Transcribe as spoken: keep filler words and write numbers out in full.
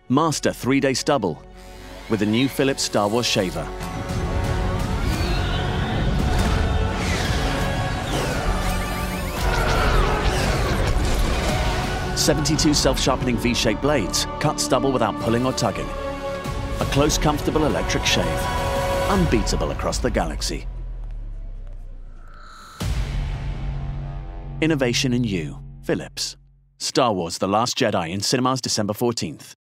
Master three-day stubble with the new Philips Star Wars shaver. seventy-two self-sharpening V-shaped blades cut stubble without pulling or tugging. A close, comfortable electric shave. Unbeatable across the galaxy. Innovation in you. Philips. Star Wars: The Last Jedi in cinemas December fourteenth.